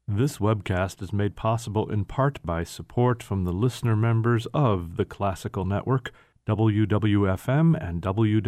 This webcast is made possible in part by support from the listener members of the Classical Network, WWFM and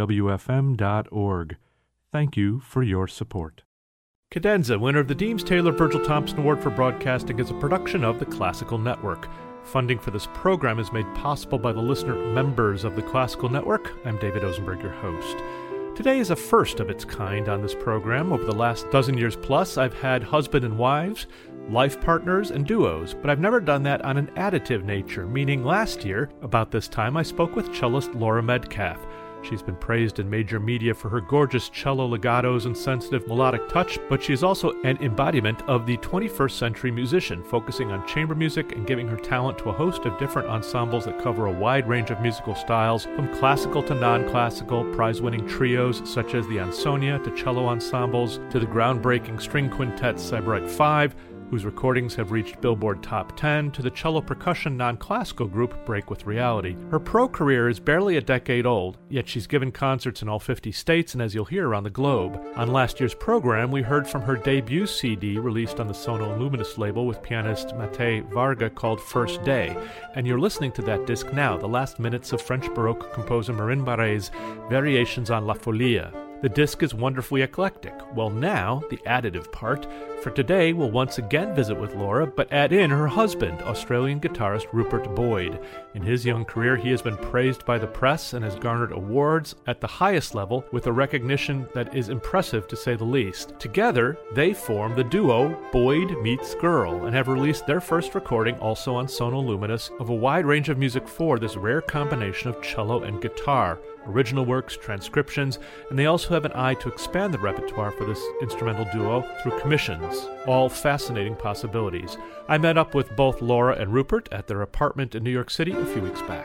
WWFM.org. Thank you for your support. Cadenza, winner of the Deems Taylor Virgil Thompson Award for Broadcasting, is a production of the Classical Network. Funding for this program is made possible by the listener members of the Classical Network. I'm David Osenberg, your host. Today is a first of its kind on this program. Over the last dozen years plus, I've had husband and wives, life partners, and duos, but I've never done that on an additive nature, meaning last year, about this time, I spoke with cellist Laura Metcalf. She's been praised in major media for her gorgeous cello legatos and sensitive melodic touch, but she is also an embodiment of the 21st century musician, focusing on chamber music and giving her talent to a host of different ensembles that cover a wide range of musical styles, from classical to non-classical, prize-winning trios such as the Ansonia to cello ensembles, to the groundbreaking string quintet Sybarite 5, whose recordings have reached Billboard Top 10, to the cello percussion non-classical group Break With Reality. Her pro career is barely a decade old, yet she's given concerts in all 50 states and, as you'll hear, around the globe. On last year's program, we heard from her debut CD released on the Sono Luminous label with pianist Matej Varga called First Day, and you're listening to that disc now, the last minutes of French Baroque composer Marin Barré's Variations on La Folia. The disc is wonderfully eclectic. Well, now, the additive part. For today, we'll once again visit with Laura, but add in her husband, Australian guitarist Rupert Boyd. In his young career, he has been praised by the press and has garnered awards at the highest level with a recognition that is impressive to say the least. Together, they form the duo Boyd Meets Girl and have released their first recording, also on Sono Luminous, of a wide range of music for this rare combination of cello and guitar. Original works, transcriptions, and they also have an eye to expand the repertoire for this instrumental duo through commissions. All fascinating possibilities. I met up with both Laura and Rupert at their apartment in New York City a few weeks back.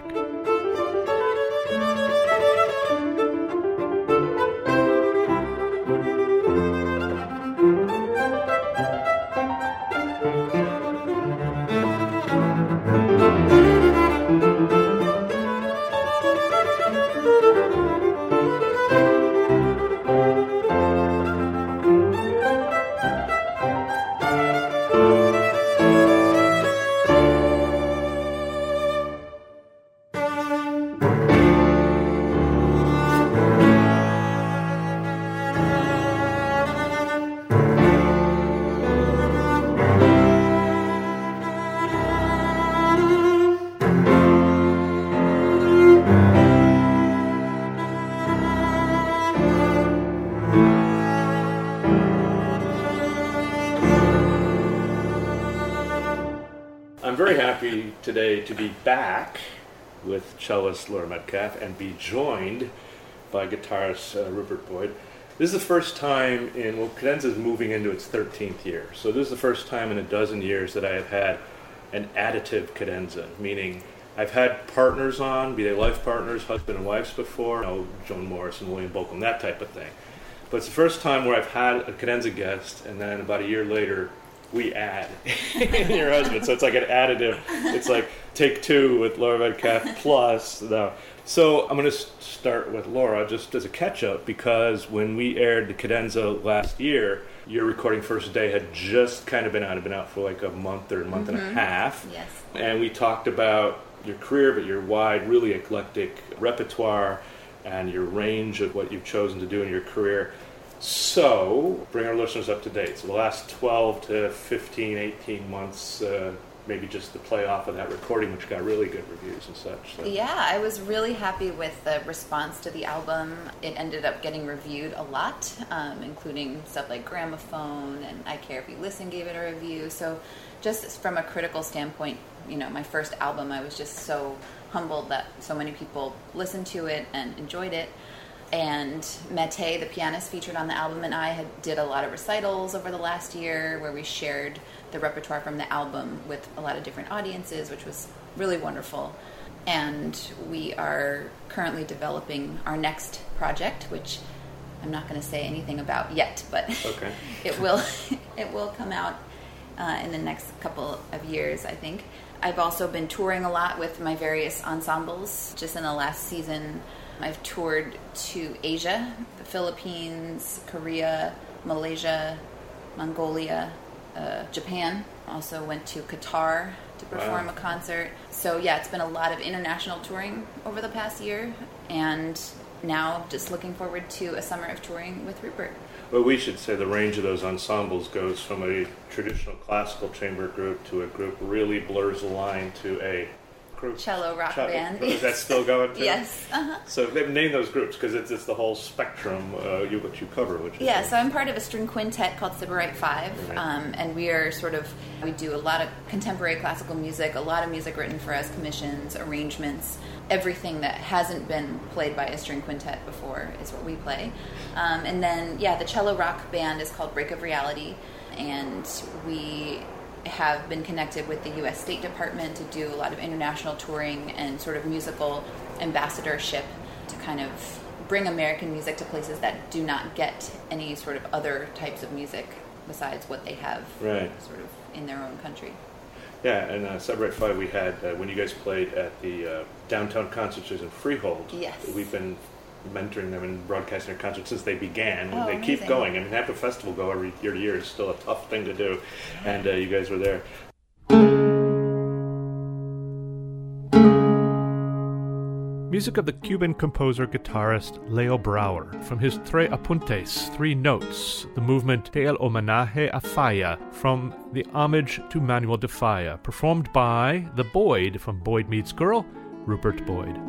Today to be back with cellist Laura Metcalf and be joined by guitarist Rupert Boyd. This is the first time Cadenza is moving into its 13th year, so this is the first time in a dozen years that I have had an additive cadenza, meaning I've had partners on, be they life partners, husband and wives before, Joan Morris and William Bolcom, that type of thing. But it's the first time where I've had a cadenza guest, and then about a year later, we add your husband. So it's like an additive. It's like take two with Laura Metcalf plus. No. So I'm going to start with Laura just as a catch-up, because when we aired the cadenza last year, your recording First Day had just kind of been out. It had been out for like a month or a month and a half. Yes. And we talked about your career, but your wide, really eclectic repertoire and your range of what you've chosen to do in your career. So, bring our listeners up to date. So the last 12 to 15, 18 months, maybe just to play off of that recording, which got really good reviews and such. So. Yeah, I was really happy with the response to the album. It ended up getting reviewed a lot, including stuff like Gramophone and I Care If You Listen gave it a review. So just from a critical standpoint, my first album, I was just so humbled that so many people listened to it and enjoyed it. And Matej, the pianist featured on the album, and I did a lot of recitals over the last year where we shared the repertoire from the album with a lot of different audiences, which was really wonderful. And we are currently developing our next project, which I'm not going to say anything about yet, but okay. it will come out in the next couple of years, I think. I've also been touring a lot with my various ensembles. Just in the last season, I've toured to Asia, the Philippines, Korea, Malaysia, Mongolia, Japan. Also went to Qatar to perform a concert. So yeah, it's been a lot of international touring over the past year, and now just looking forward to a summer of touring with Rupert. Well, we should say the range of those ensembles goes from a traditional classical chamber group to a group really blurs the line to a group. Cello rock band. Is that still going too? Yes. Uh-huh. So they've named those groups because it's the whole spectrum what you cover. Which is so I'm part of a string quintet called Sybarite Five, and we do a lot of contemporary classical music, a lot of music written for us, commissions, arrangements, everything that hasn't been played by a string quintet before is what we play. And then, the cello rock band is called Break of Reality, and we have been connected with the U.S. State Department to do a lot of international touring and sort of musical ambassadorship to kind of bring American music to places that do not get any sort of other types of music besides what they have sort of in their own country. Yeah, and Sybarite 5 we had, when you guys played at the Downtown Concerts in Freehold, we've been mentoring them and broadcasting their concerts since they began. And they amazing. keep going. I mean, have a festival go every year to year is still a tough thing to do. And you guys were there. Music of the Cuban composer-guitarist Leo Brouwer from his Tres Apuntes, 3 Notes, the movement Del Homenaje a Falla from the Homage to Manuel de Falla, performed by the Boyd from Boyd Meets Girl, Rupert Boyd.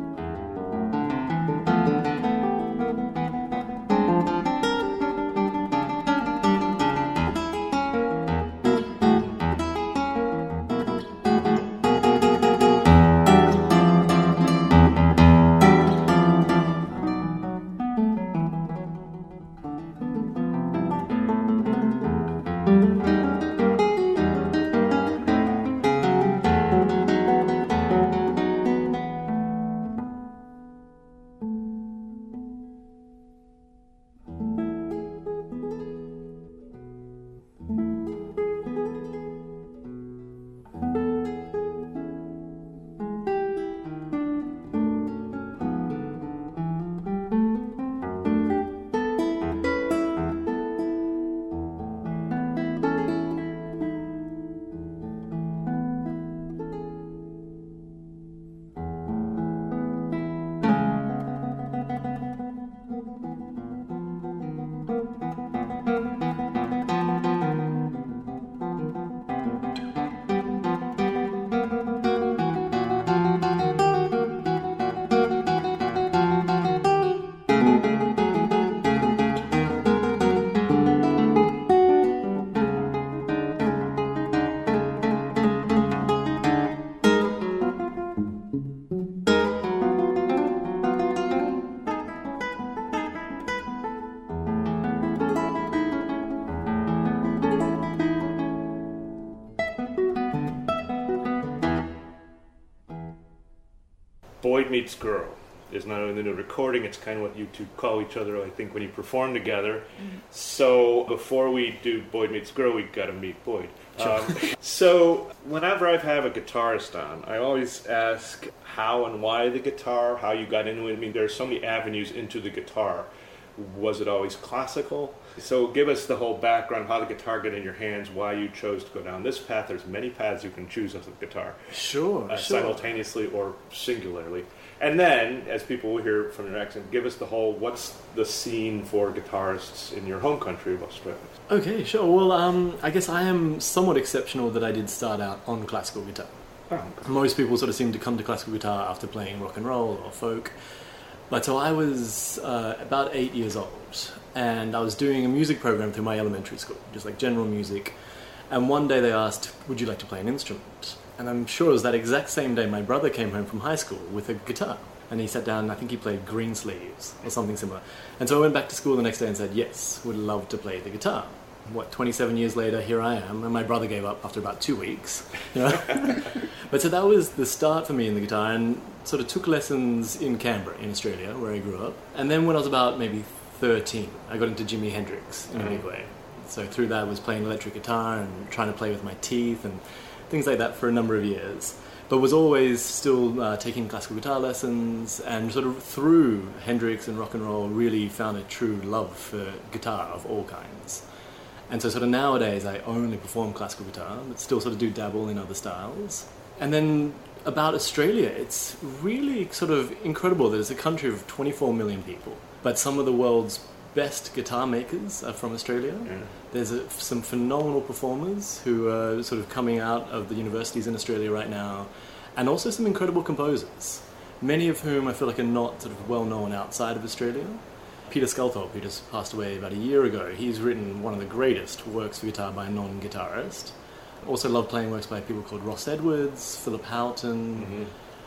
Boyd Meets Girl is not only the new recording, it's kind of what you two call each other, I think, when you perform together. Mm-hmm. So before we do Boyd Meets Girl, we've got to meet Boyd. Sure. So whenever I have a guitarist on, I always ask how and why the guitar, how you got into it. I mean, there are so many avenues into the guitar. Was it always classical? So give us the whole background, how the guitar got in your hands, why you chose to go down this path. There's many paths you can choose as a guitar. Sure. Simultaneously or singularly. And then, as people will hear from your accent, give us the whole, what's the scene for guitarists in your home country of Australia? Okay, sure. Well, I guess I am somewhat exceptional that I did start out on classical guitar. Oh, okay. Most people sort of seem to come to classical guitar after playing rock and roll or folk. But so I was about 8 years old, and I was doing a music program through my elementary school, just like general music. And one day they asked, would you like to play an instrument? And I'm sure it was that exact same day my brother came home from high school with a guitar. And he sat down, and I think he played Greensleeves or something similar. And so I went back to school the next day and said, yes, would love to play the guitar. 27 years later, here I am, and my brother gave up after about 2 weeks. You know? But so that was the start for me in the guitar, and sort of took lessons in Canberra, in Australia, where I grew up. And then when I was about maybe 13, I got into Jimi Hendrix in a big way. So through that I was playing electric guitar and trying to play with my teeth and things like that for a number of years. But was always still taking classical guitar lessons, and sort of through Hendrix and rock and roll really found a true love for guitar of all kinds. And so sort of nowadays I only perform classical guitar, but still sort of do dabble in other styles. And then about Australia, it's really sort of incredible that it's a country of 24 million people, but some of the world's best guitar makers are from Australia. Yeah. There's some phenomenal performers who are sort of coming out of the universities in Australia right now, and also some incredible composers, many of whom I feel like are not sort of well known outside of Australia. Peter Sculthorpe, who just passed away about a year ago, he's written one of the greatest works for guitar by a non-guitarist. Also love playing works by people called Ross Edwards, Philip Houghton,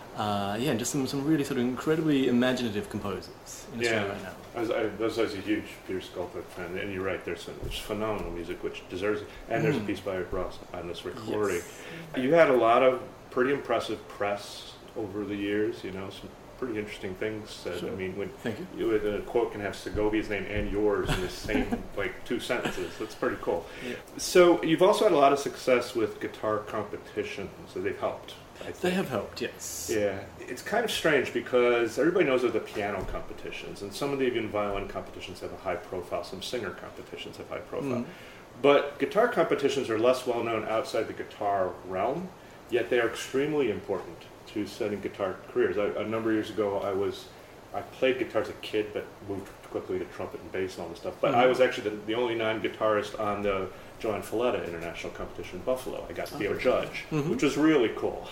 and just some really sort of incredibly imaginative composers in Australia right now. I was a huge Peter Sculthorpe fan, and you're right, there's phenomenal music which deserves it. And there's a piece by Ross on this recording. Yes. You had a lot of pretty impressive press over the years, some pretty interesting things said. Sure. I mean, when Thank you. A quote can have Segovia's name and yours in the same two sentences. That's pretty cool. Yeah. So you've also had a lot of success with guitar competitions, so they've helped. They have helped, yes. Yeah. It's kind of strange because everybody knows of the piano competitions, and some of the even violin competitions have a high profile, some singer competitions have high profile. But guitar competitions are less well known outside the guitar realm, yet they are extremely important to setting guitar careers. A number of years ago, I played guitar as a kid, but moved quickly to trumpet and bass and all this stuff. But I was actually the only non-guitarist on the Joan Falletta International Competition in Buffalo. I got to be a judge, which was really cool.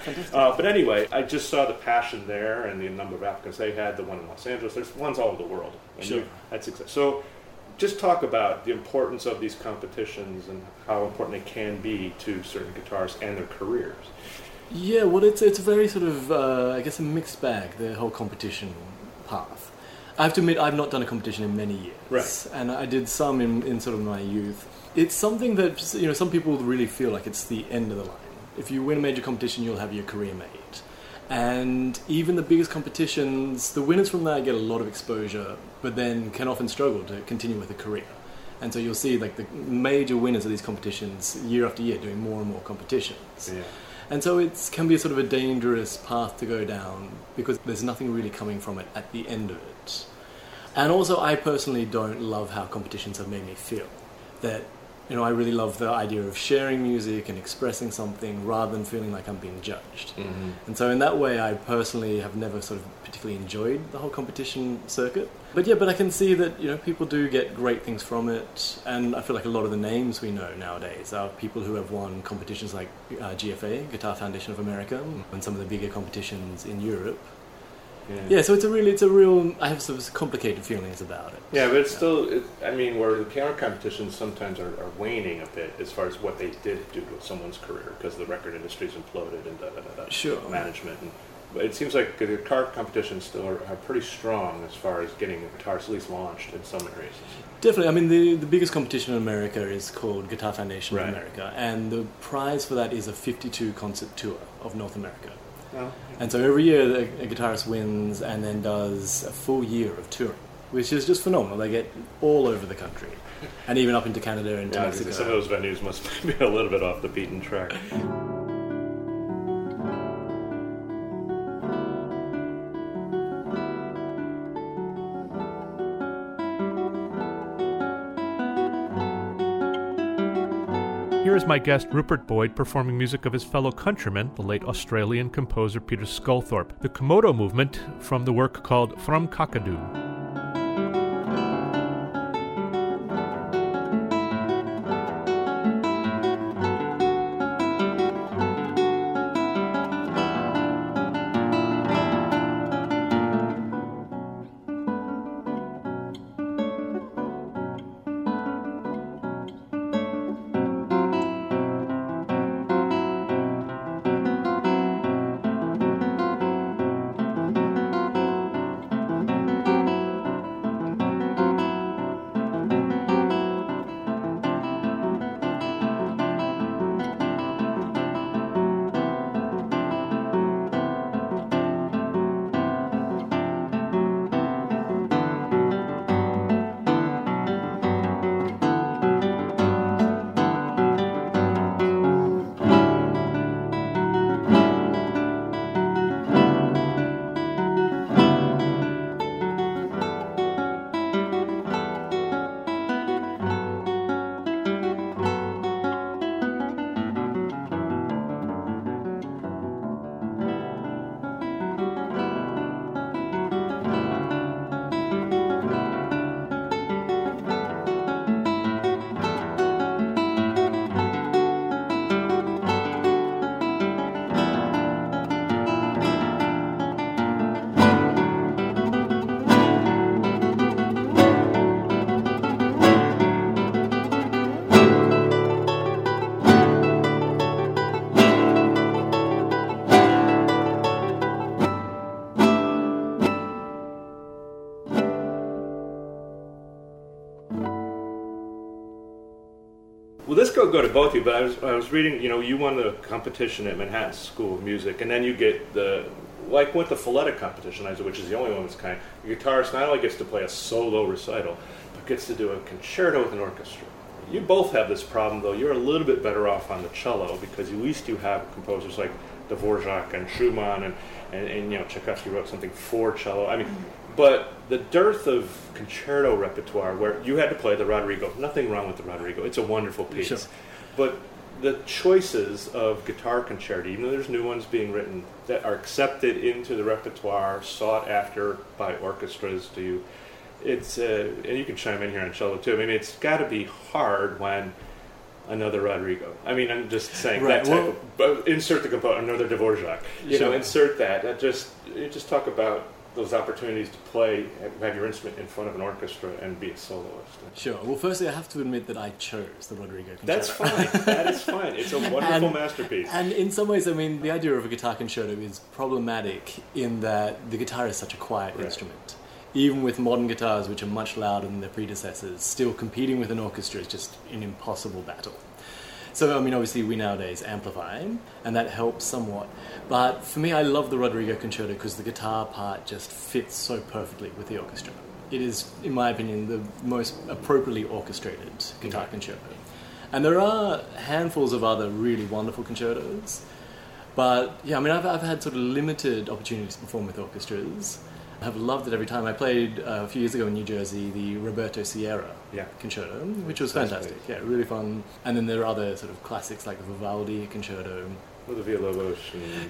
But anyway, I just saw the passion there and the number of applicants they had, the one in Los Angeles. There's ones all over the world. And sure. Had success. So just talk about the importance of these competitions and how important they can be to certain guitarists and their careers. Yeah, well, it's a very sort of, I guess, a mixed bag, the whole competition path. I have to admit, I've not done a competition in many years. Right. And I did some in sort of my youth. It's something that, some people really feel like it's the end of the line. If you win a major competition, you'll have your career made. And even the biggest competitions, the winners from that get a lot of exposure, but then can often struggle to continue with a career. And so you'll see like the major winners of these competitions year after year doing more and more competitions. Yeah. And so it can be a sort of a dangerous path to go down because there's nothing really coming from it at the end of it. And also I personally don't love how competitions have made me feel. That, I really love the idea of sharing music and expressing something rather than feeling like I'm being judged. Mm-hmm. And so in that way, I personally have never sort of particularly enjoyed the whole competition circuit. But I can see that, people do get great things from it. And I feel like a lot of the names we know nowadays are people who have won competitions like GFA, Guitar Foundation of America, and some of the bigger competitions in Europe. Yeah, so it's a real. I have some complicated feelings about it. Yeah, but it's still. Where the piano competitions sometimes are waning a bit as far as what they did do to someone's career because the record industry's imploded and Sure. management. But it seems like the guitar competitions still are pretty strong as far as getting guitars at least launched in some areas. Definitely. The biggest competition in America is called Guitar Foundation of Right. America, and the prize for that is a 52 concert tour of North America. Oh. And so every year a guitarist wins and then does a full year of touring, which is just phenomenal. They get all over the country, and even up into Canada and to Mexico. Some of those venues must be a little bit off the beaten track. Here is my guest Rupert Boyd performing music of his fellow countryman, the late Australian composer Peter Sculthorpe, the Komodo movement from the work called From Kakadu. go to both of you, but I was reading, you won the competition at Manhattan School of Music, and then you get with the phonetic competition, which is the only one of its kind, the guitarist not only gets to play a solo recital, but gets to do a concerto with an orchestra. You both have this problem, though. You're a little bit better off on the cello, because at least you have composers like Dvorak and Schumann, and Tchaikovsky wrote something for cello. I mean, but the dearth of concerto repertoire, where you had to play the Rodrigo, nothing wrong with the Rodrigo, it's a wonderful piece. Sure. But the choices of guitar concerti, even though there's new ones being written that are accepted into the repertoire, sought after by orchestras, it's and you can chime in here on cello too. I mean, it's got to be hard when another Rodrigo. I mean, I'm just saying right. Insert the composer, another Dvorak. Insert that. Just talk about those opportunities to play, have your instrument in front of an orchestra and be a soloist. Sure. Well, firstly, I have to admit that I chose the Rodrigo Concerto. That's fine. That is fine. It's a wonderful masterpiece. And in some ways, I mean, the idea of a guitar concerto is problematic in that the guitar is such a quiet instrument. Even with modern guitars, which are much louder than their predecessors, still competing with an orchestra is just an impossible battle. So, I mean, obviously we nowadays amplify, and that helps somewhat. But for me, I love the Rodrigo Concerto because the guitar part just fits so perfectly with the orchestra. It is, in my opinion, the most appropriately orchestrated guitar concerto. And there are handfuls of other really wonderful concertos. But, yeah, I mean, I've had sort of limited opportunities to perform with orchestras. I've loved it every time. I played a few years ago in New Jersey the Roberto Sierra concerto, which was fantastic. Yeah, really fun. And then there are other sort of classics like the Vivaldi concerto. Well, the Villalobos and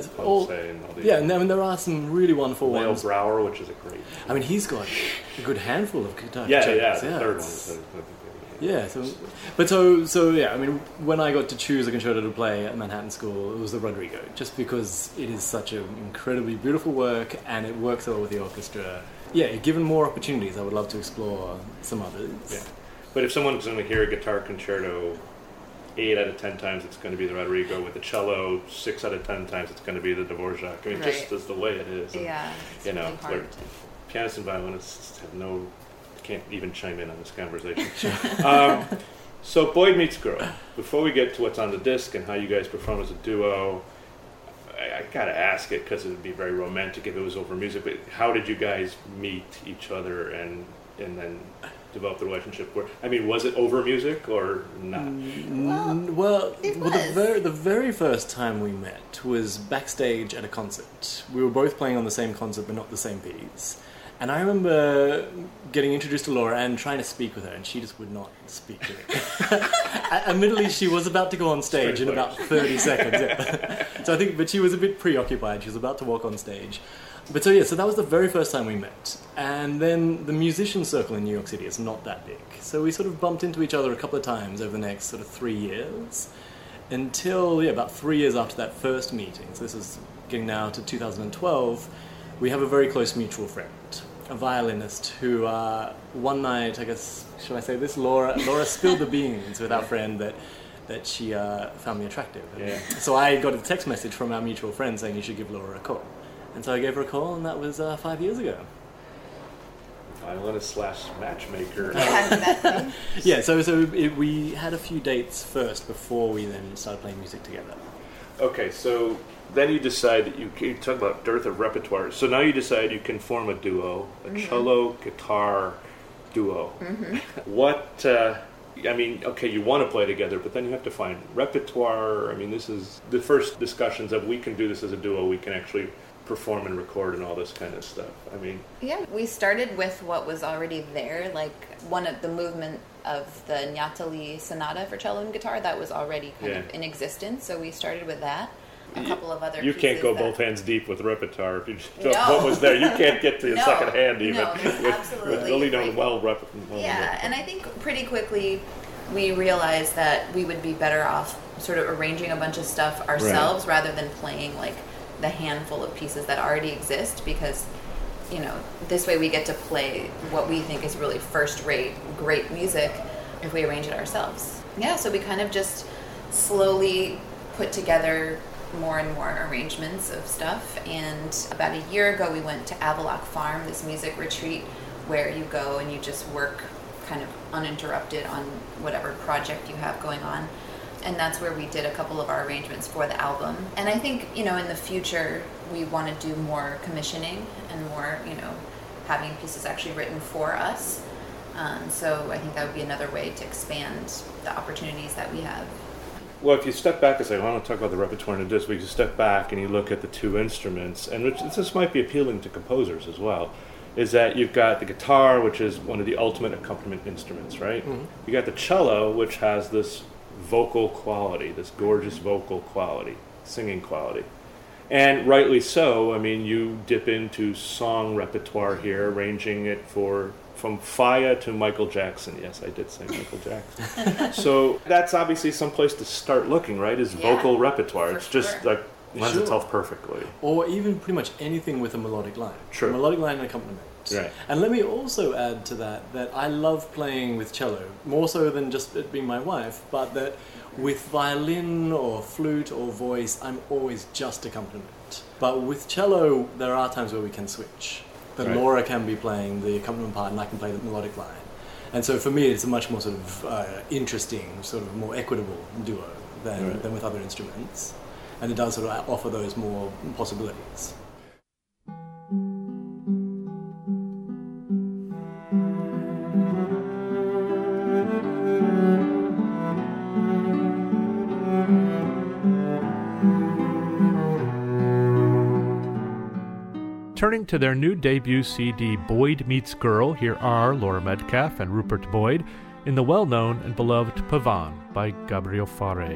and I mean, there are some really wonderful ones. Brower, which is a great... I mean, he's got a good handful of guitar concertos. The third one. Yeah, so I mean, when I got to choose a concerto to play at Manhattan School, it was the Rodrigo, just because it is such an incredibly beautiful work and it works well with the orchestra. Yeah, given more opportunities, I would love to explore some others. Yeah, but if someone's going to hear a guitar concerto, 8 out of 10 times it's going to be the Rodrigo. With the cello, 6 out of 10 times it's going to be the Dvorak. I mean, just as the way it is. And, it's really hard. Pianists and violinists can't even chime in on this conversation. So Boy Meets Girl. Before we get to what's on the disc and how you guys perform as a duo, I gotta ask it because it would be very romantic if it was over music. But how did you guys meet each other and then develop the relationship? I mean, was it over music or not? Well, the very first time we met was backstage at a concert. We were both playing on the same concert, but not the same piece. And I remember getting introduced to Laura and trying to speak with her, and she just would not speak to me. Admittedly, she was about to go on stage in about 30 seconds. Yeah. But she was a bit preoccupied. She was about to walk on stage. So that was the very first time we met. And then the musician circle in New York City is not that big. So we sort of bumped into each other a couple of times over the next sort of 3 years. Until, about 3 years after that first meeting. So this is getting now to 2012. We have a very close mutual friend, a violinist who one night, I guess, should I say this? Laura spilled the beans with our friend that she found me attractive. So I got a text message from our mutual friend saying you should give Laura a call. And so I gave her a call, and that was 5 years ago. Violinist / matchmaker. We had a few dates first before we then started playing music together. Okay, so then you decide that you talk about dearth of repertoire. So now you decide you can form a duo, a cello guitar duo. Mm-hmm. What? You want to play together, but then you have to find repertoire. I mean, this is the first discussions of we can do this as a duo. We can actually perform and record and all this kind of stuff. I mean, we started with what was already there, like one of the movement of the Gnatali Sonata for cello and guitar that was already kind of in existence. So we started with that. A couple of other You can't go both hands deep with repertoire. If you just what was there, you can't get to the second hand even. No, absolutely. With really known repertoire. And I think pretty quickly we realized that we would be better off sort of arranging a bunch of stuff ourselves rather than playing like the handful of pieces that already exist, because this way we get to play what we think is really first-rate, great music if we arrange it ourselves. So we kind of just slowly put together more and more arrangements of stuff, and about a year ago we went to Avaloq Farm, this music retreat where you go and you just work kind of uninterrupted on whatever project you have going on. And that's where we did a couple of our arrangements for the album. And I think, in the future, we want to do more commissioning and more, having pieces actually written for us. So I think that would be another way to expand the opportunities that we have. Well, if you step back and say, I want to talk about the repertoire in a disc, but you step back and you look at the two instruments, and this might be appealing to composers as well, is that you've got the guitar, which is one of the ultimate accompaniment instruments, right? Mm-hmm. You got the cello, which has this vocal quality, this gorgeous vocal quality, singing quality. And rightly so. I mean, you dip into song repertoire here, ranging it from Faya to Michael Jackson. Yes, I did say Michael Jackson. So that's obviously some place to start looking, right, is vocal repertoire. It's just like lends itself perfectly. Or even pretty much anything with a melodic line. True. A melodic line and accompaniment. Right. And let me also add to that I love playing with cello, more so than just it being my wife, but that with violin or flute or voice, I'm always just accompaniment. But with cello, there are times where we can switch. That Laura can be playing the accompaniment part and I can play the melodic line. And so for me, it's a much more sort of interesting, sort of more equitable duo than with other instruments. And it does sort of offer those more possibilities. Turning to their new debut CD, Boyd Meets Girl, here are Laura Metcalf and Rupert Boyd in the well-known and beloved Pavane by Gabriel Fauré.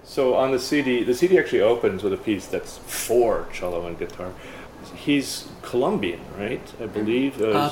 So on the CD actually opens with a piece that's for cello and guitar. He's Colombian, right? I believe.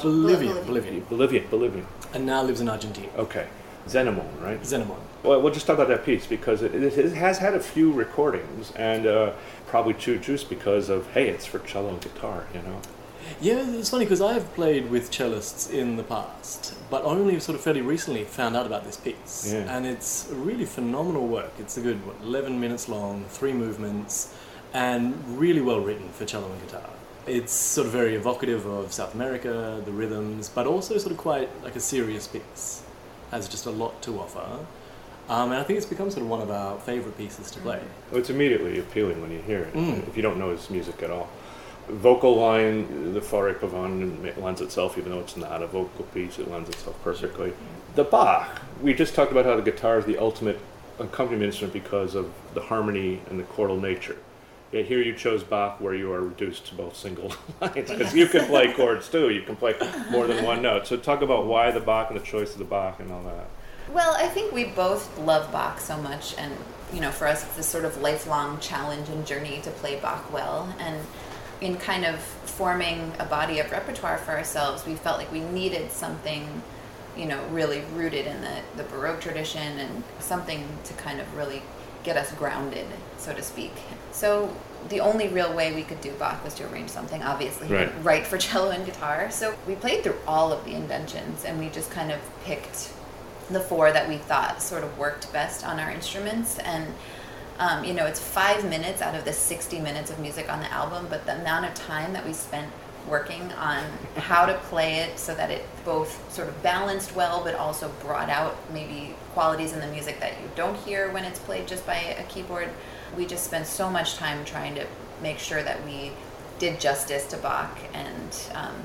Bolivian. And now lives in Argentina. Okay. Xenomon, right? Xenomon. Well, we'll just talk about that piece because it has had a few recordings and probably too juiced because of, hey, it's for cello and guitar, you know? Yeah, it's funny because I've played with cellists in the past, but only sort of fairly recently found out about this piece. Yeah. And it's really phenomenal work. It's a good, 11 minutes long, 3 movements, and really well written for cello and guitar. It's sort of very evocative of South America, the rhythms, but also sort of quite like a serious piece. Has just a lot to offer. And I think it's become sort of one of our favourite pieces to play. Well, it's immediately appealing when you hear it, if you don't know his music at all. Vocal line, the Fare Pavane lends itself, even though it's not a vocal piece, it lends itself perfectly. The Bach, we just talked about how the guitar is the ultimate accompaniment instrument because of the harmony and the chordal nature. Yet here you chose Bach where you are reduced to both single lines, because you can play chords too, you can play more than one note. So talk about why the Bach and the choice of the Bach and all that. Well, I think we both love Bach so much, and for us it's this sort of lifelong challenge and journey to play Bach well. And in kind of forming a body of repertoire for ourselves, we felt like we needed something, really rooted in the Baroque tradition and something to kind of really get us grounded, so to speak. So the only real way we could do Bach was to arrange something, obviously, right for cello and guitar. So we played through all of the inventions, and we just kind of picked the 4 that we thought sort of worked best on our instruments. And it's 5 minutes out of the 60 minutes of music on the album, but the amount of time that we spent working on how to play it so that it both sort of balanced well, but also brought out maybe qualities in the music that you don't hear when it's played just by a keyboard. We just spent so much time trying to make sure that we did justice to Bach and,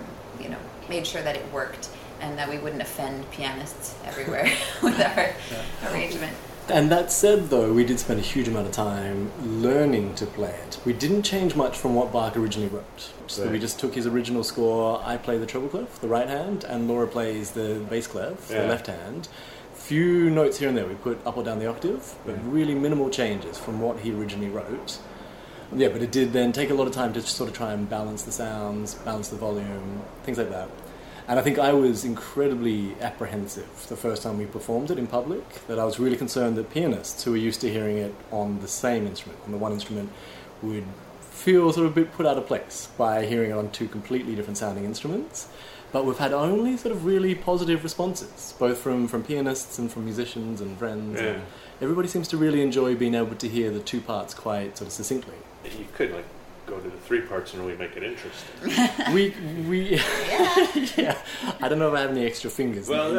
made sure that it worked and that we wouldn't offend pianists everywhere with our arrangement. And that said, though, we did spend a huge amount of time learning to play it. We didn't change much from what Bach originally wrote. So we just took his original score. I play the treble clef, the right hand, and Laura plays the bass clef, the left hand. Few notes here and there we put up or down the octave, but really minimal changes from what he originally wrote. Yeah, but it did then take a lot of time to sort of try and balance the sounds, balance the volume, things like that. And I think I was incredibly apprehensive the first time we performed it in public, that I was really concerned that pianists who were used to hearing it on the same instrument, on the one instrument, would feel sort of a bit put out of place by hearing it on 2 completely different sounding instruments. But we've had only sort of really positive responses, both from pianists and from musicians and friends. Yeah. And everybody seems to really enjoy being able to hear the 2 parts quite sort of succinctly. You could go to the 3 parts and really make it interesting. we yeah. I don't know if I have any extra fingers. Well,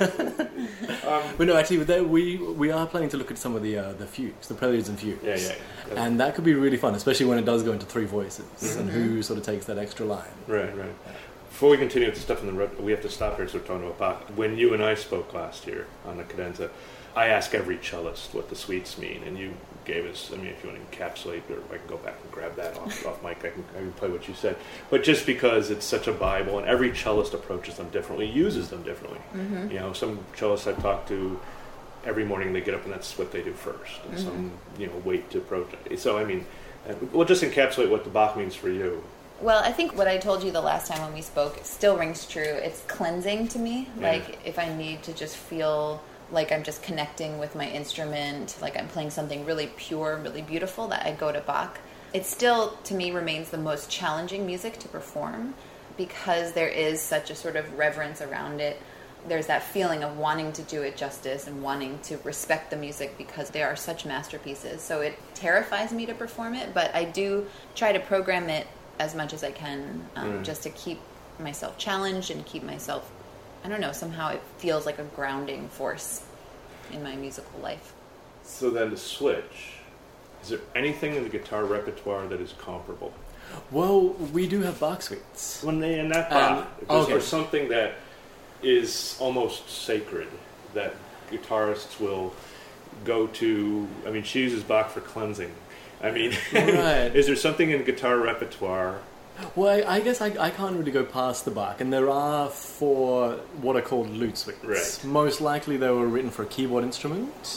but no, actually, we are planning to look at some of the fugues, the preludes and fugues. Yeah. And that could be really fun, especially when it does go into 3 voices and who sort of takes that extra line. Right. Before we continue with the stuff in the road, we have to stop here. So we're talking about Bach. When you and I spoke last year on the cadenza, I asked every cellist what the suites mean, and you gave us. I mean, if you want to encapsulate, or I can go back and grab that off mic, I can play what you said. But just because it's such a Bible, and every cellist approaches them differently, uses them differently. Mm-hmm. Some cellists I've talked to, every morning they get up and that's what they do first, and some wait to approach it. So I mean, we'll just encapsulate what the Bach means for you. Well, I think what I told you the last time when we spoke still rings true. It's cleansing to me. Yeah. Like, if I need to just feel like I'm just connecting with my instrument, like I'm playing something really pure, really beautiful, that I go to Bach. It still, to me, remains the most challenging music to perform because there is such a sort of reverence around it. There's that feeling of wanting to do it justice and wanting to respect the music because they are such masterpieces. So it terrifies me to perform it, but I do try to program it as much as I can, just to keep myself challenged and keep myself, I don't know, somehow it feels like a grounding force in my musical life. So then to switch, is there anything in the guitar repertoire that is comparable? Well, we do have Bach suites. When they in that Bach, there's something that is almost sacred that guitarists will go to. I mean, she uses Bach for cleansing. I mean, right. Is there something in guitar repertoire? Well, I guess I can't really go past the Bach, and there are 4 what are called lute suites. Right. Most likely they were written for a keyboard instrument.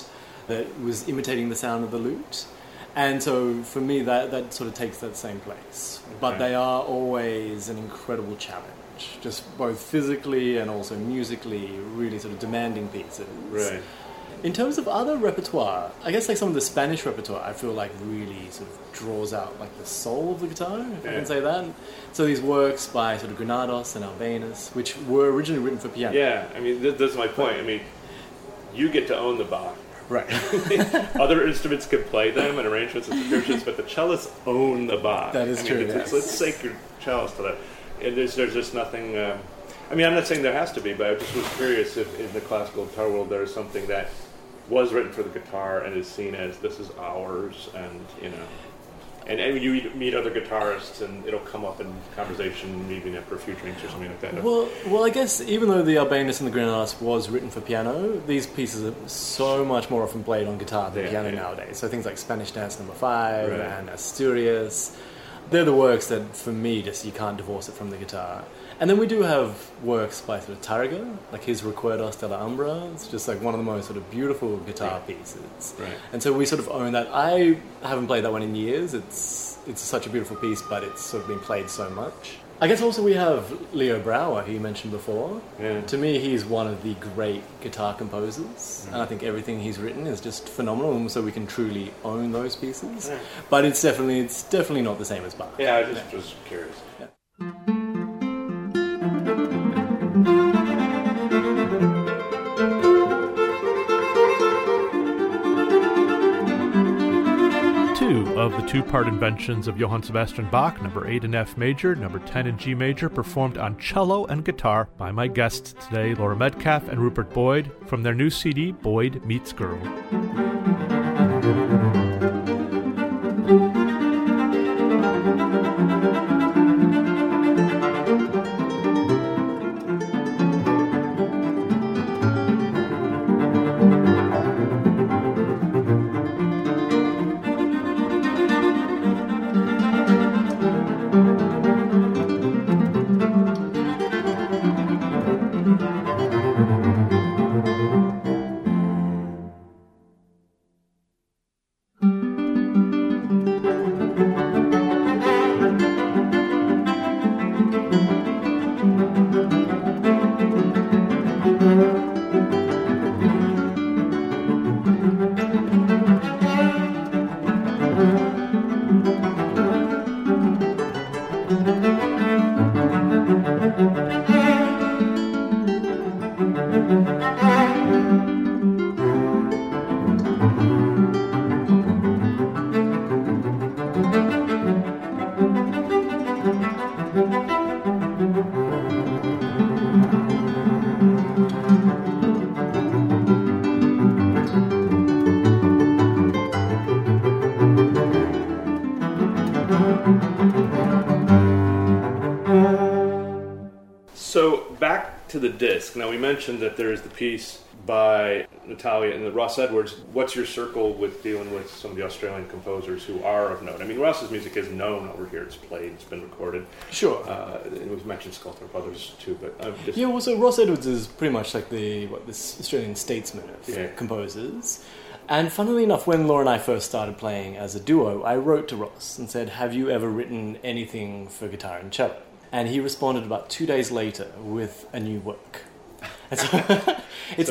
that was imitating the sound of the lute. And so for me, that sort of takes that same place. Okay. But they are always an incredible challenge, just both physically and also musically, really sort of demanding pieces. Right. In terms of other repertoire, I guess like some of the Spanish repertoire, I feel like really sort of draws out like the soul of the guitar, if I can say that. So these works by sort of Granados and Albéniz, which were originally written for piano. Yeah, I mean, that's my point. I mean, you get to own the Bach. Right. Other instruments can play them and arrangements and descriptions, but the cellists own the Bach. That is true. It's sacred cellist to that. And there's just nothing... I mean, I'm not saying there has to be, but I just was curious if in the classical guitar world there is something that was written for the guitar and is seen as this is ours, and you know, and you meet other guitarists and it'll come up in conversation, maybe after a few drinks or something like that. Well, I guess even though the Albéniz and the Granados was written for piano, these pieces are so much more often played on guitar than piano nowadays. So things like Spanish Dance No. 5 and Asturias, they're the works that for me just you can't divorce it from the guitar. And then we do have works by sort of Tárrega, like his Recuerdos de la Umbra. It's just like one of the most sort of beautiful guitar pieces. Right. And so we sort of own that. I haven't played that one in years. It's such a beautiful piece, but it's sort of been played so much. I guess also we have Leo Brouwer, who you mentioned before. Yeah. To me, he's one of the great guitar composers, and I think everything he's written is just phenomenal, and so we can truly own those pieces. Yeah. But it's definitely not the same as Bach. Yeah, I just was curious. Yeah. Of the two-part inventions of Johann Sebastian Bach, number 8 in F major, number 10 in G major, performed on cello and guitar by my guests today, Laura Metcalf and Rupert Boyd, from their new CD, Boyd Meets Girl. The disc. Now, we mentioned that there is the piece by Natalia and the Ross Edwards. What's your circle with dealing with some of the Australian composers who are of note? I mean, Ross's music is known over here. It's played, it's been recorded. Sure. And we've mentioned Sculthorpe, others too, but just... Yeah, well, so Ross Edwards is pretty much like this Australian statesman of composers. And funnily enough, when Laura and I first started playing as a duo, I wrote to Ross and said, have you ever written anything for guitar and cello? And he responded about 2 days later with a new work. And so it's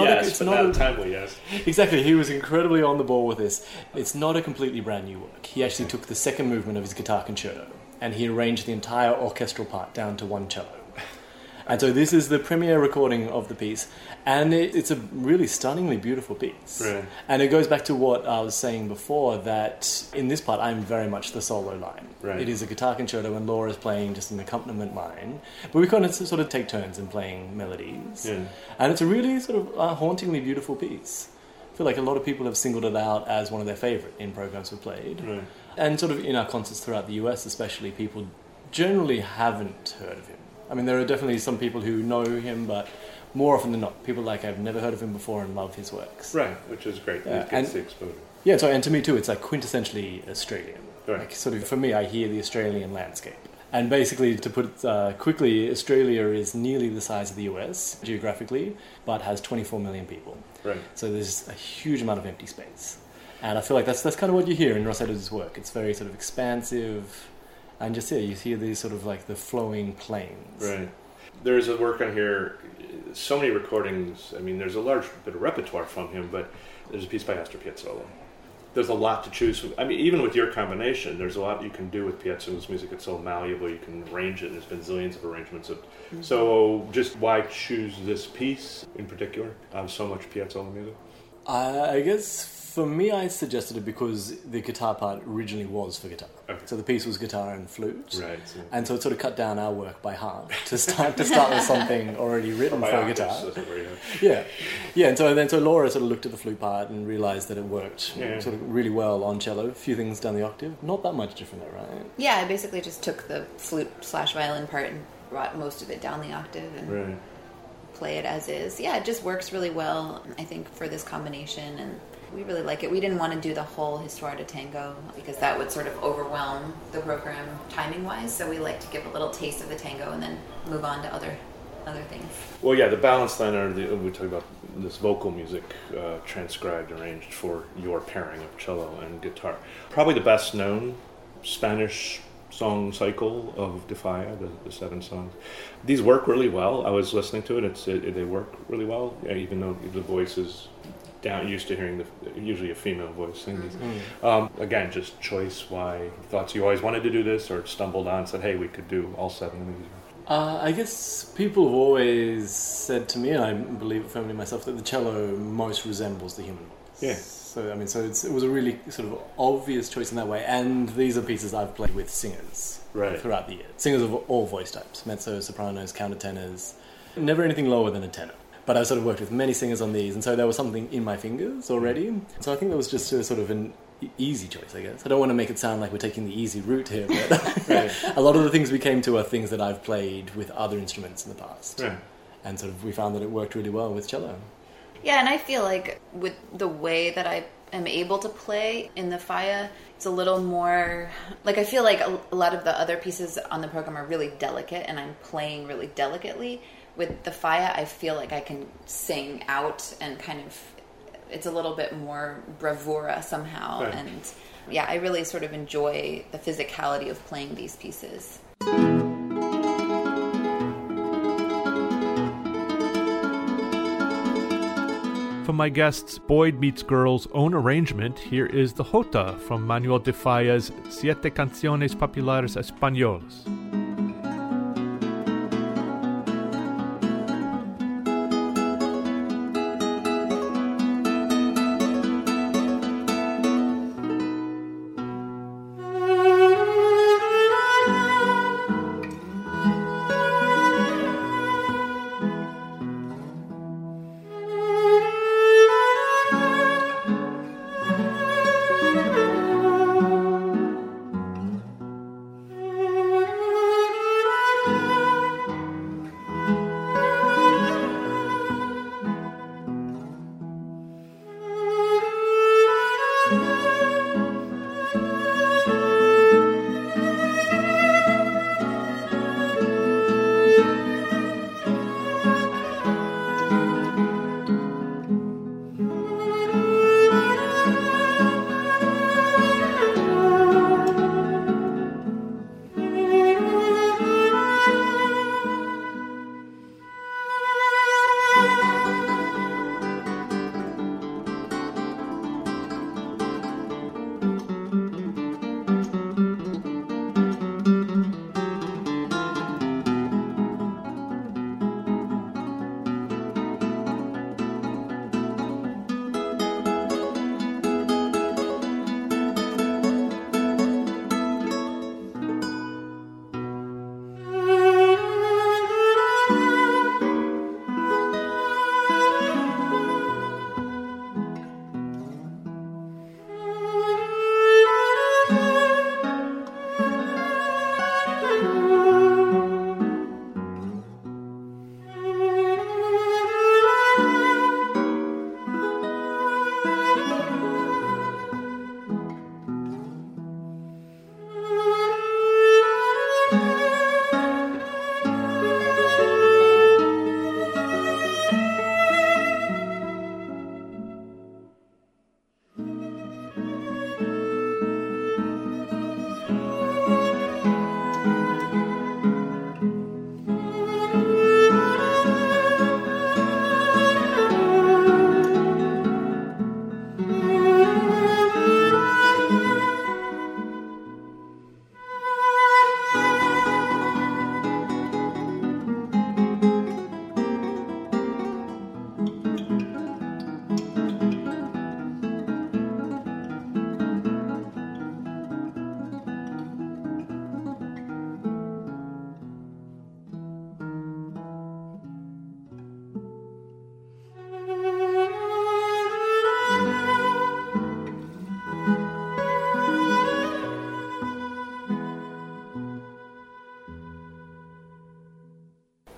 not timely, yes. Exactly, he was incredibly on the ball with this. It's not a completely brand new work. He actually took the second movement of his guitar concerto and he arranged the entire orchestral part down to one cello. And so this is the premiere recording of the piece, and it's a really stunningly beautiful piece. Right. And it goes back to what I was saying before, that in this part I'm very much the solo line. Right. It is a guitar concerto and Laura's playing just an accompaniment line, but we kind of sort of take turns in playing melodies. Yeah. And it's a really sort of hauntingly beautiful piece. I feel like a lot of people have singled it out as one of their favourite in programs we've played. Right. And sort of in our concerts throughout the US especially, people generally haven't heard of him. I mean, there are definitely some people who know him, but more often than not, people like, I've never heard of him before and love his works. Right, which is great. It gets the exposure. Yeah, and to me too, it's like quintessentially Australian. Right. Like sort of, for me, I hear the Australian landscape. And basically, to put it quickly, Australia is nearly the size of the US geographically, but has 24 million people. Right. So there's a huge amount of empty space. And I feel like that's kind of what you hear in Ross Edwards' work. It's very sort of expansive, and just, you hear these sort of like the flowing plains. Right. There's a work on here, so many recordings. I mean, there's a large bit of repertoire from him, but there's a piece by Astor Piazzolla. There's a lot to choose from. I mean, even with your combination, there's a lot you can do with Piazzolla's music. It's so malleable, you can arrange it, and there's been zillions of arrangements. So just why choose this piece in particular? So much Piazzolla music? I guess for me, I suggested it because the guitar part originally was for guitar. Okay. So the piece was guitar and flute. Right. So. And so it sort of cut down our work by half to start with something already written for guitar. Yeah. And so Laura sort of looked at the flute part and realised that it worked sort of really well on cello. A few things down the octave. Not that much different though, right? Yeah, I basically just took the flute/violin part and brought most of it down the octave and play it as is. Yeah, it just works really well, I think, for this combination, and we really like it. We didn't want to do the whole Histoire de Tango because that would sort of overwhelm the program timing-wise, so we like to give a little taste of the tango and then move on to other things. Well, yeah, the balance then we talk about this vocal music transcribed, arranged for your pairing of cello and guitar. Probably the best known Spanish song cycle of De Falla, the 7 songs. These work really well. I was listening to it. They work really well, even though the voice is down, used to hearing usually a female voice sing these. Again, just choice. Why thoughts you always wanted to do this, or stumbled on, said, "Hey, we could do all 7 of these." I guess people have always said to me, and I believe it firmly myself, that the cello most resembles the human voice. Yeah. So it was a really sort of obvious choice in that way. And these are pieces I've played with singers throughout the year. Singers of all voice types: mezzo, sopranos, countertenors. Never anything lower than a tenor. But I've sort of worked with many singers on these, and so there was something in my fingers already. So I think that was just a sort of an easy choice, I guess. I don't want to make it sound like we're taking the easy route here, but a lot of the things we came to are things that I've played with other instruments in the past. Right. And sort of we found that it worked really well with cello. Yeah, and I feel like with the way that I am able to play in the Falla, it's a little more... Like, I feel like a lot of the other pieces on the program are really delicate, and I'm playing really delicately. With the Falla, I feel like I can sing out and kind of... It's a little bit more bravura somehow. Right. And, yeah, I really sort of enjoy the physicality of playing these pieces. For my guests' Boyd Meets Girl's own arrangement, here is the Jota from Manuel de Falla's Siete Canciones Populares Españolas.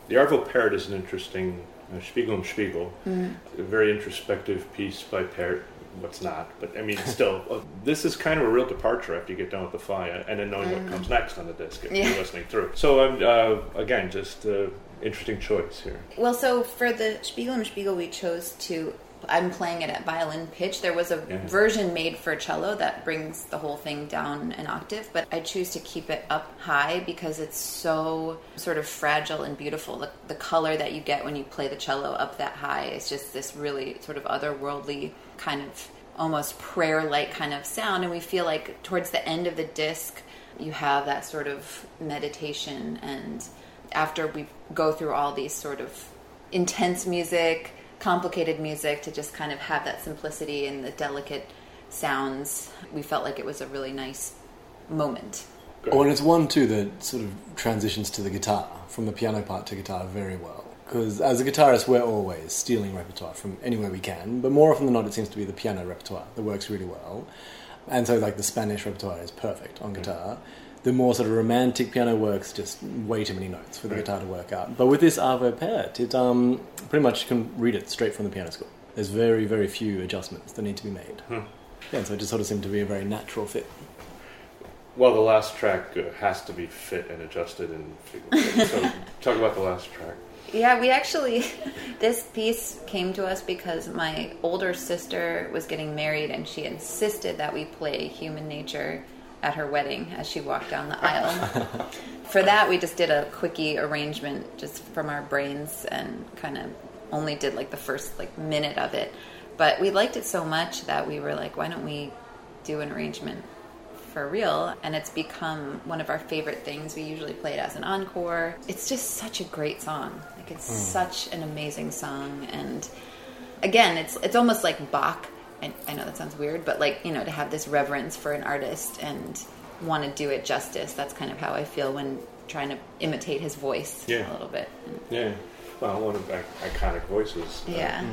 The Arvo Pärt is an interesting Spiegel um Spiegel, a very introspective piece by Pärt. What's not, but I mean, still, this is kind of a real departure after you get done with the Faya, and then knowing what comes next on the disc if you're listening through. So, again, just interesting choice here. Well, so for the Spiegel um Spiegel, we chose to. I'm playing it at violin pitch. There was a version made for cello that brings the whole thing down an octave, but I choose to keep it up high because it's so sort of fragile and beautiful. The color that you get when you play the cello up that high is just this really sort of otherworldly kind of almost prayer-like kind of sound, and we feel like towards the end of the disc you have that sort of meditation, and after we go through all these sort of intense music, complicated music, to just kind of have that simplicity and the delicate sounds, we felt like it was a really nice moment. Oh, and it's one too that sort of transitions to the guitar, from the piano part to guitar very well. Because as a guitarist, we're always stealing repertoire from anywhere we can, but more often than not, it seems to be the piano repertoire that works really well. And so, like, the Spanish repertoire is perfect on guitar. The more sort of romantic piano works just way too many notes for the guitar to work out. But with this Arvo Pärt, it pretty much can read it straight from the piano score. There's very, very few adjustments that need to be made. Yeah, and so it just sort of seemed to be a very natural fit. Well, the last track has to be fit and adjusted and so talk about the last track. Yeah, we actually, this piece came to us because my older sister was getting married and she insisted that we play Human Nature at her wedding as she walked down the aisle. For that, we just did a quickie arrangement just from our brains and kind of only did like the first like minute of it. But we liked it so much that we were like, why don't we do an arrangement for real? And it's become one of our favorite things. We usually play it as an encore. It's just such a great song. Like, it's such an amazing song. And again, it's almost like Bach. I know that sounds weird, but like, you know, to have this reverence for an artist and want to do it justice. That's kind of how I feel when trying to imitate his voice a little bit. Yeah. Well, one of the iconic voices. Yeah.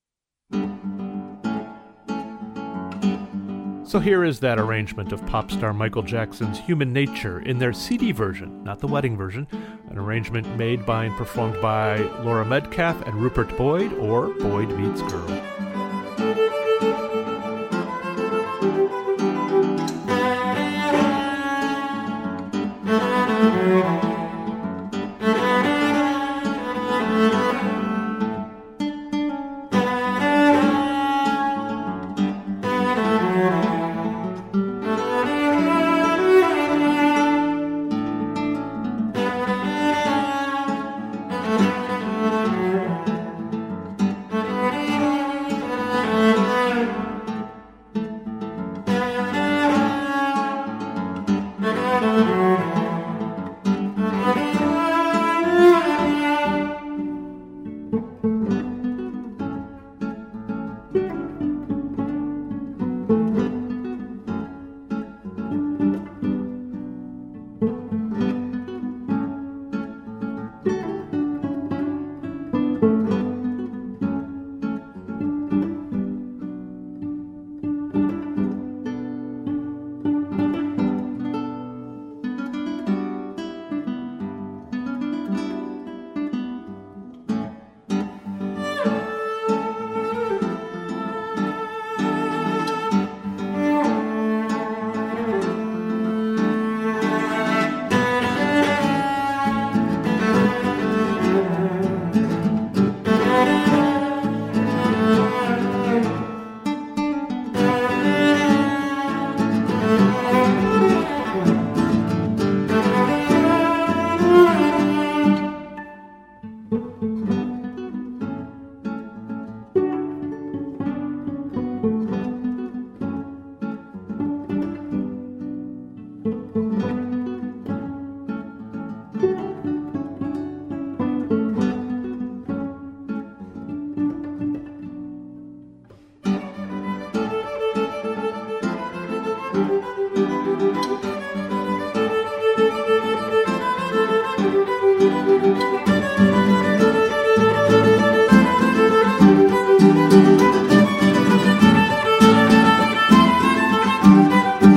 So here is that arrangement of pop star Michael Jackson's Human Nature in their CD version, not the wedding version, an arrangement made by and performed by Laura Metcalf and Rupert Boyd, or Boyd Meets Girl.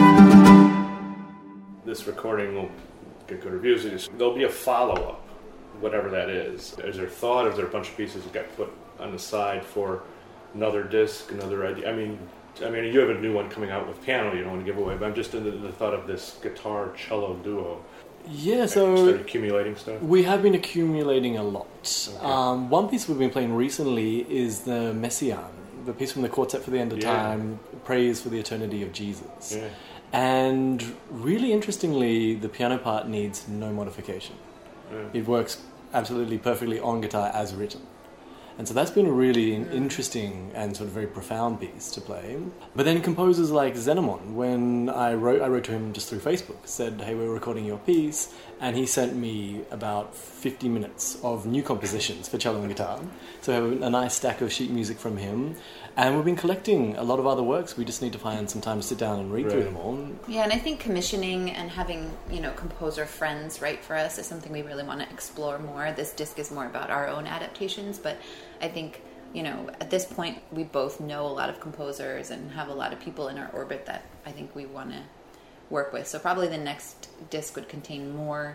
This recording will get good reviews. There'll be a follow-up whatever that is there thought, or is there a bunch of pieces that got put on the side for another disc, another idea? I mean, you have a new one coming out with piano you don't want to give away, but I'm just in the thought of this guitar-cello duo. Yeah, so started accumulating stuff? We have been accumulating a lot. Okay. One piece we've been playing recently is the Messiaen, the piece from the Quartet for the End of Time, Praise for the Eternity of Jesus. Yeah. And really interestingly, the piano part needs no modification. Yeah. It works absolutely perfectly on guitar as written. And so that's been a really interesting and sort of very profound piece to play. But then composers like Xenomon, when I wrote to him just through Facebook, said, hey, we're recording your piece, and he sent me about 50 minutes of new compositions for cello and guitar. So I have a nice stack of sheet music from him. And we've been collecting a lot of other works. We just need to find some time to sit down and read through them all. Yeah, and I think commissioning and having, composer friends write for us is something we really want to explore more. This disc is more about our own adaptations, but I think, at this point, we both know a lot of composers and have a lot of people in our orbit that I think we want to work with. So probably the next disc would contain more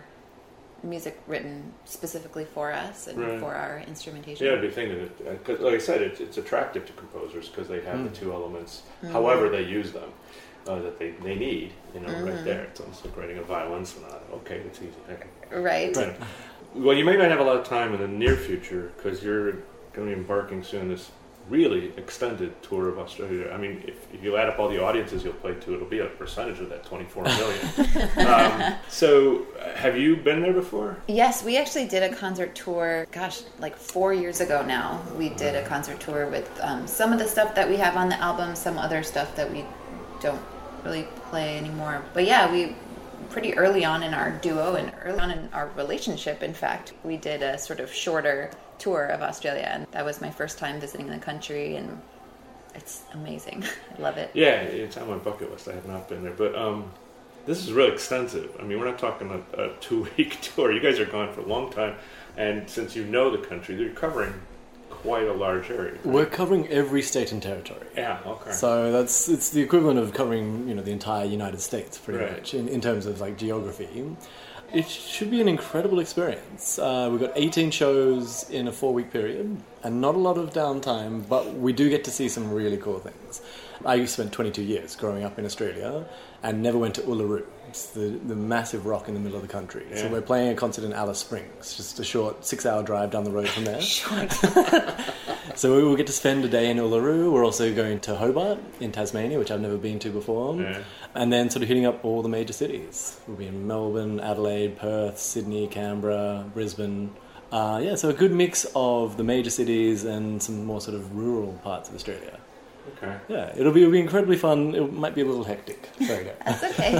music written specifically for us and for our instrumentation. Yeah, I'd be thinking that, because like I said, it's attractive to composers because they have the two elements, however they use them, that they need, right there. It's almost like writing a violin sonata. Okay, it's easy. Right. Well, you may not have a lot of time in the near future because you're going to be embarking soon on this really extended tour of Australia. I mean, if you add up all the audiences you'll play to, it'll be a percentage of that 24 million. So, have you been there before? Yes, we actually did a concert tour, like 4 years ago now. We did a concert tour with some of the stuff that we have on the album, some other stuff that we don't really play anymore. But yeah, we pretty early on in our duo and early on in our relationship, in fact, we did a sort of shorter tour of Australia, and that was my first time visiting the country, and it's amazing. I love it. Yeah, it's on my bucket list. I have not been there, but this is really extensive. I mean, we're not talking a 2-week tour. You guys are gone for a long time, and since you know the country, you're covering quite a large area. Right? We're covering every state and territory. Yeah, okay. So it's the equivalent of covering the entire United States pretty much in terms of like geography. It should be an incredible experience. We've got 18 shows in a 4-week period and not a lot of downtime, but we do get to see some really cool things. I spent 22 years growing up in Australia and never went to Uluru. It's the massive rock in the middle of the country. Yeah. So we're playing a concert in Alice Springs, just a short 6-hour drive down the road from there. So we will get to spend a day in Uluru. We're also going to Hobart in Tasmania, which I've never been to before. Yeah. And then sort of hitting up all the major cities. We'll be in Melbourne, Adelaide, Perth, Sydney, Canberra, Brisbane. So a good mix of the major cities and some more sort of rural parts of Australia. Okay. Yeah, it'll be incredibly fun. It might be a little hectic. That's okay.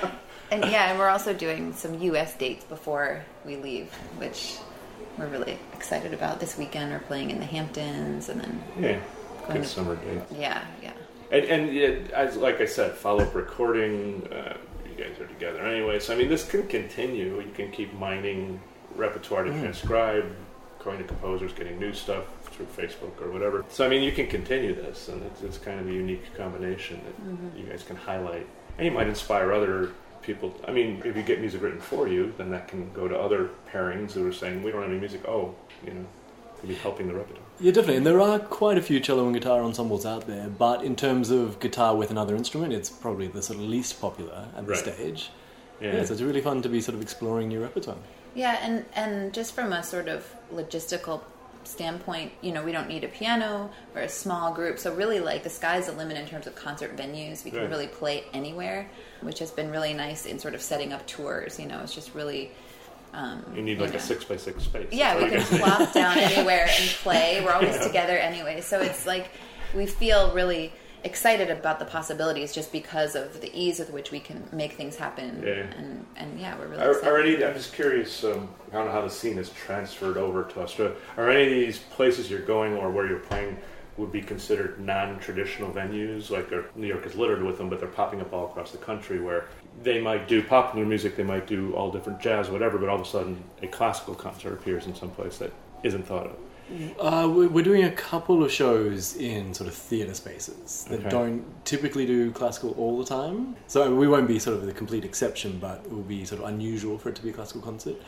And we're also doing some U.S. dates before we leave, which we're really excited about. This weekend we're playing in the Hamptons, and then good summer dates. Yeah. And as like I said, follow-up recording. You guys are together anyway, so I mean, this can continue. You can keep mining repertoire to transcribe, going to composers, getting new stuff through Facebook or whatever. So I mean, you can continue this, and it's kind of a unique combination that you guys can highlight, and you might inspire other people. I mean, if you get music written for you, then that can go to other pairings who are saying, we don't have any music. Could be helping the repertoire. Yeah, definitely. And there are quite a few cello and guitar ensembles out there, but in terms of guitar with another instrument, it's probably the sort of least popular at the stage. Yeah, so it's really fun to be sort of exploring new repertoire. Yeah, and just from a sort of logistical standpoint, we don't need a piano or a small group, so really like the sky's the limit in terms of concert venues. We can really play anywhere, which has been really nice in sort of setting up tours. It's just really you need like a 6x6 space. Yeah, we can plop down anywhere and play. We're always together anyway, so it's like we feel really excited about the possibilities just because of the ease with which we can make things happen. And we're really excited. I'm just curious, I don't know how the scene has transferred over to Australia. Are any of these places you're going or where you're playing would be considered non-traditional venues? Like New York is littered with them, but they're popping up all across the country where they might do popular music, they might do all different jazz, whatever, but all of a sudden a classical concert appears in some place that isn't thought of. We're doing a couple of shows in sort of theatre spaces that don't typically do classical all the time. So we won't be sort of the complete exception, but it will be sort of unusual for it to be a classical concert.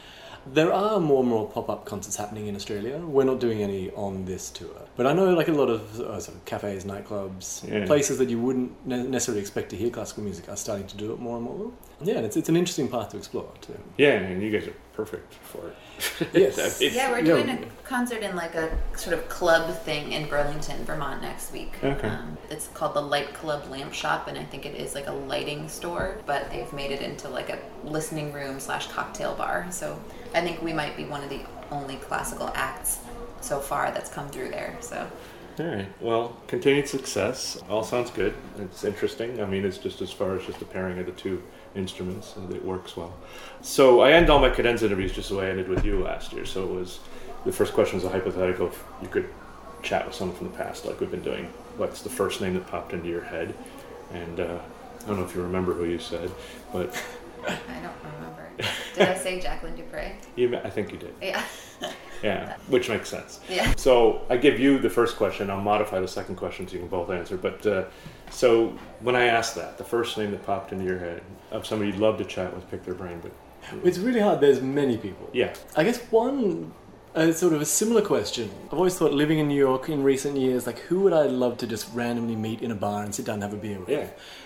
There are more and more pop-up concerts happening in Australia. We're not doing any on this tour. But I know like a lot of sort of cafes, nightclubs, places that you wouldn't necessarily expect to hear classical music are starting to do it more and more. Yeah, and it's an interesting path to explore too. Yeah, and you guys are perfect for it. Yes. Yeah, we're doing a concert in like a sort of club thing in Burlington, Vermont next week. Okay. It's called the Light Club Lamp Shop, and I think it is like a lighting store, but they've made it into like a listening room / cocktail bar. So I think we might be one of the only classical acts so far that's come through there. So. All right. Well, continued success. All sounds good. It's interesting. I mean, it's just as far as just the pairing of the two instruments, and it works well. So I end all my cadenza interviews just the way I ended with you last year. So it was, the first question was a hypothetical. If you could chat with someone from the past, like we've been doing, what's the first name that popped into your head? And I don't know if you remember who you said, but... I don't remember. Did I say Jacqueline Dupre? I think you did. Yeah. Yeah, which makes sense. Yeah. So I give you the first question. I'll modify the second question so you can both answer. But so when I asked that, the first name that popped into your head of somebody you'd love to chat with, pick their brain. But it's really hard. There's many people. Yeah. I guess one sort of a similar question. I've always thought, living in New York in recent years, like who would I love to just randomly meet in a bar and sit down and have a beer with? Yeah.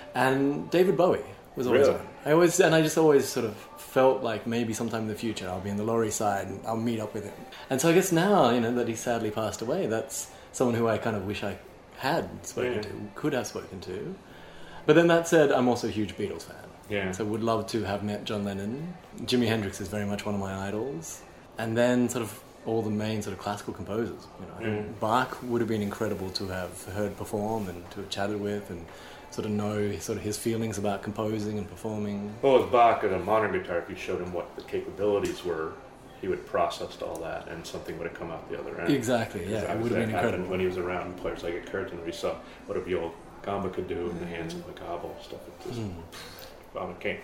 And David Bowie was always Really? one. I just always sort of felt like maybe sometime in the future I'll be in the Lower East Side and I'll meet up with him. And so I guess now, that he sadly passed away, that's someone who I kind of wish I had spoken to, could have spoken to. But then that said, I'm also a huge Beatles fan. Yeah. So would love to have met John Lennon. Jimi Hendrix is very much one of my idols. And then sort of all the main sort of classical composers. Bach would have been incredible to have heard perform and to have chatted with and sort of know sort of his feelings about composing and performing. Well, with Bach at a modern guitar, if you showed him what the capabilities were, he would process all that and something would have come out the other end. Exactly, yeah, it would have been incredible. When he was around players like at Curtin, where he saw what a viol gamba could do in the hands of a gobble, stuff like this. Vomit king.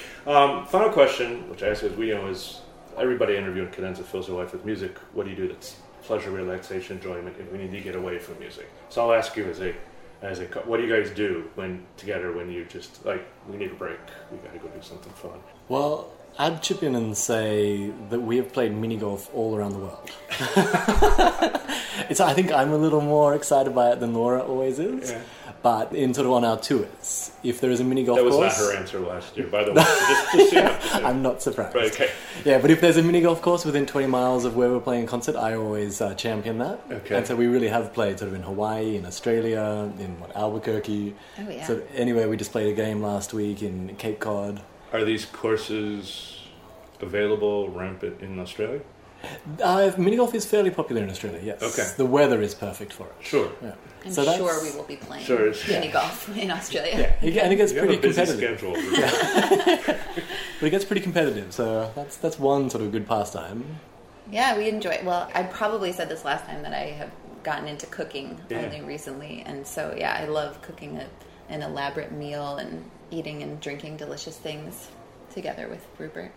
Final question, which I ask as we know, is everybody interviewing cadenza fills their life with music. What do you do that's pleasure, relaxation, enjoyment, if we need to get away from music? So I'll ask you what do you guys do when you just, like, we need a break, we gotta go do something fun? Well, I'd chip in and say that we have played mini golf all around the world. I think I'm a little more excited by it than Laura always is. Yeah. But in sort of on our tours, if there is a mini golf course... That was not her answer last year, by the way. just so you know. I'm not surprised. Right, okay. Yeah, but if there's a mini golf course within 20 miles of where we're playing a concert, I always champion that. Okay. And so we really have played sort of in Hawaii, in Australia, in Albuquerque. Oh, yeah. So anyway, we just played a game last week in Cape Cod. Are these courses available rampant in Australia? Mini golf is fairly popular in Australia, yes. Okay. The weather is perfect for it. Sure. Yeah. I'm sure we will be playing mini golf in Australia. Yeah, and it gets pretty competitive. Schedule. But it gets pretty competitive, so that's one sort of good pastime. Yeah, we enjoy it. Well, I probably said this last time that I have gotten into cooking only recently, and so I love cooking an elaborate meal and eating and drinking delicious things together with Rupert.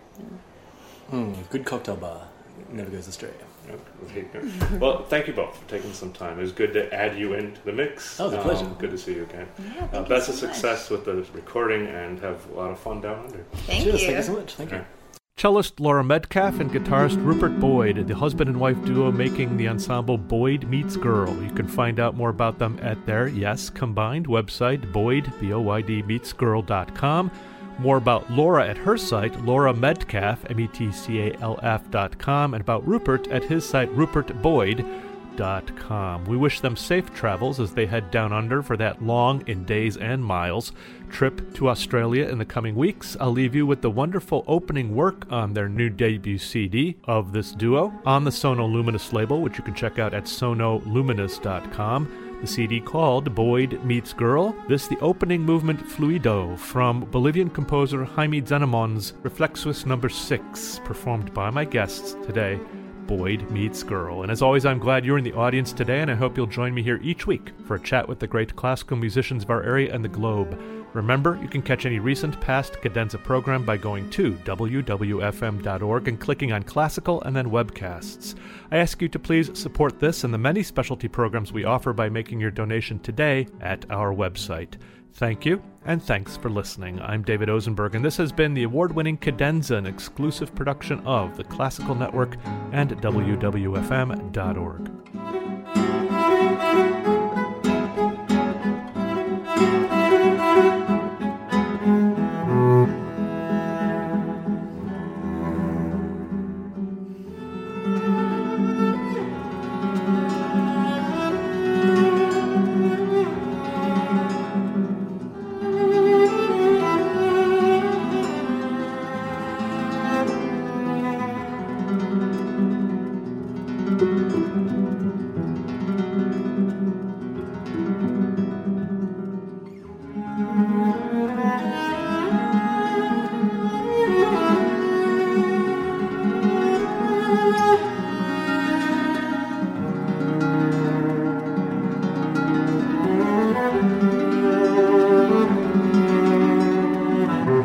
Good cocktail bar. Never goes astray. Well, thank you both for taking some time. It was good to add you into the mix. That was a pleasure. Good to see you again. Yeah, best of success with the recording and have a lot of fun down under. Thank you. Thank you so much. Thank you. Cellist Laura Metcalf and guitarist Rupert Boyd, the husband and wife duo making the ensemble Boyd Meets Girl. You can find out more about them at their, combined website, Boyd, B-O-Y-D, meetsgirl.com. More about Laura at her site, Laura Metcalf, METCALF.com, and about Rupert at his site, rupertboyd.com. We wish them safe travels as they head down under for that long, in days and miles, trip to Australia in the coming weeks. I'll leave you with the wonderful opening work on their new debut CD of this duo on the Sono Luminous label, which you can check out at sonoluminous.com. The CD called Boyd Meets Girl. This the opening movement Fluido from Bolivian composer Jaime Zenemon's Reflexus No. 6, performed by my guests today, Boyd Meets Girl. And as always, I'm glad you're in the audience today, and I hope you'll join me here each week for a chat with the great classical musicians of our area and the globe. Remember, you can catch any recent past Cadenza program by going to wwfm.org and clicking on Classical and then Webcasts. I ask you to please support this and the many specialty programs we offer by making your donation today at our website. Thank you, and thanks for listening. I'm David Ozenberg, and this has been the award-winning Cadenza, an exclusive production of the Classical Network and wwfm.org.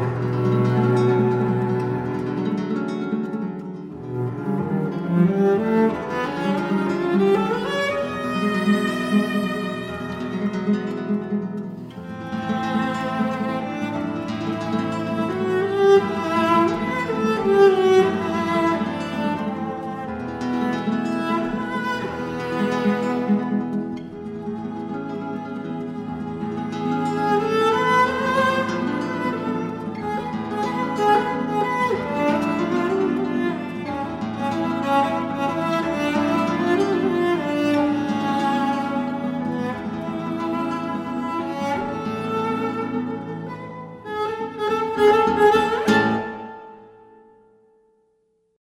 Mm-hmm.